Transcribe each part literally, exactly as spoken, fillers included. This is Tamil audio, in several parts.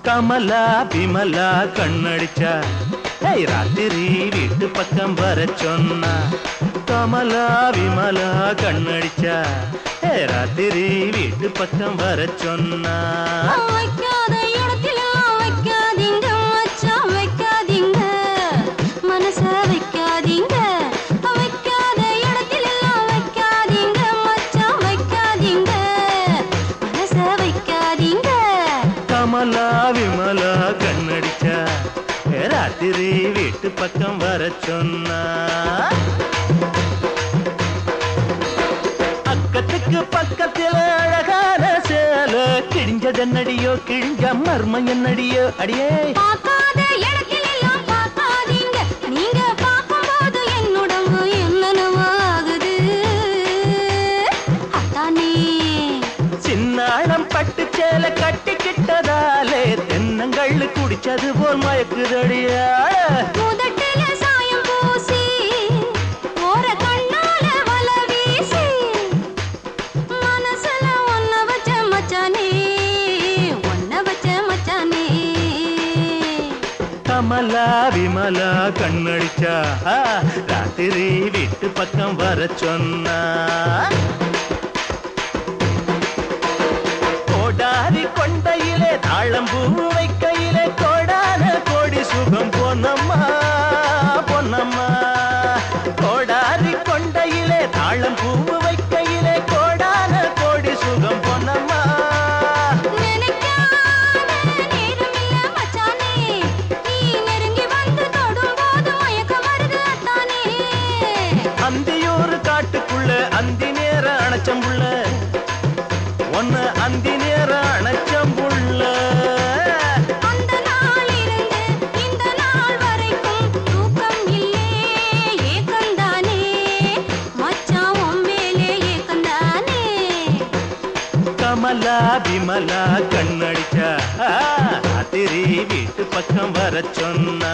கமலா விமலா கண்ணடிச்சா ராத்திரி வீட்டு பக்கம் வர சொன்னா கமலா விமலா கண்ணடிச்சா ராத்திரி வீட்டு பக்கம் வர சொன்னா வைக்காத இடத்துல வைக்காதீங்க மச்சான் வைக்காதீங்க மனச வைக்காதீங்க வைக்காத இடத்துல வைக்காதீங்க மச்சான் வைக்காதீங்க மனச வைக்காதீங்க கமலா விமலா கண்ணடிச்சா ராத்திரி வீட்டு பக்கம் வர சொன்னா அக்கத்துக்கு பக்கத்தில் அழகான சேல கிழிஞ்சதன்னடியோ கிழிஞ்ச மர்மம் என்னடியோ அடியே பார்க்காத இடத்துல எல்லாம் பார்க்காதீங்க நீங்க பார்க்கும்போது என் உடம்பு என்னென்னவோ ஆகுது அத்தானே சின்னாளம் பட்டு சேல கட்டிக்கிட்டதாலே தென்னங்கள் குடிச்சது போல் மயக்குதடியா முதட்டில சாயம் பூசி ஓர கண்ணால வல வீசி மனசுல ஒன்ன வச்ச மச்சானே ஒன்ன வச்ச மச்சானே கமலா விமலா கண்ணடிச்சா ராத்திரி வீட்டு பக்கம் வர சொன்னா கோடாரி கொண்டையிலே தாழம்பூ வைக்கையிலே கோடான கோடி சுகம் பொன்னம்மா பொன்னம்மா கோடாரி கொண்டையிலே தாழம்பூ வைக்கையிலே கோடான கோடி சுகம் பொன்னம்மா அந்தியூர் காட்டுக்குள்ள அந்தி நேர அணைச்சம்புள்ள ஒன்னு அந்தி நேர அணைச்சம்புள்ள அந்த நாள் இருந்து இந்த நாள் வரைக்கும் தூக்கம் இல்லே ஏக்கந்தானே மச்சான் உம்மேலே ஏக்கந்தானே கமலா விமலா கண்ணடிச்சா ராத்திரி வீட்டு பக்கம் வர சொன்னா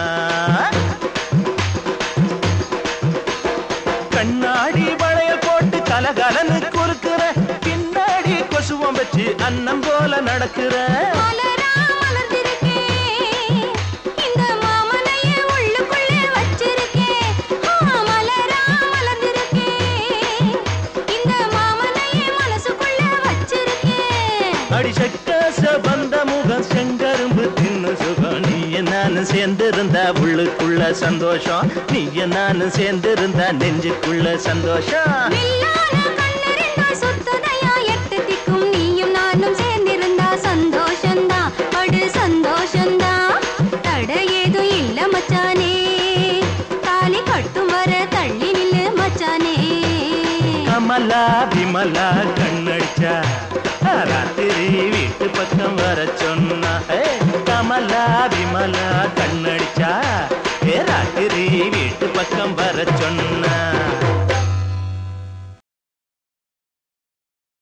கண்ணாடி வளைய போட்டு கலகலன்னு குறுக்குற பின்னாடி கொசுவம் வச்சு அன்னம் போல நடக்கிற மலரா மலர்ந்திருக்கேன் இந்த மாமனைய உள்ளுக்குள்ளே வச்சிருக்கேன் மலரா மலர்ந்திருக்கேன் இந்த மாமனைய மனசுக்குள்ள வச்சிருக்கேன் அடி சக்காச வந்த முகம் செங்கரும்பு தின்னு சுகம் நீ நானு சேர்ந்திருந்தா உள்ளுக்குள்ள சந்தோஷம் நீ நானு சேர்ந்திருந்தா நெஞ்சுக்குள்ள சந்தோஷம் வில்லான கண்ணெறிந்தால் சுத்ததையா எட்டு திக்கும் நீயும் நானும் சேர்ந்திருந்தா சந்தோஷந்தான் படு சந்தோஷந்தான் தட ஏதும் இல்ல மச்சானே தாலி கட்டும் வர தள்ளி நில்லு மச்சானே கமலா விமலா கண்ணடிச்சா ராத்திரி வீட்டு பக்கம் வர சொன்னா கமலா விமலா கண்ணடிச்சா ராத்திரி வீட்டு பக்கம் வர சொன்ன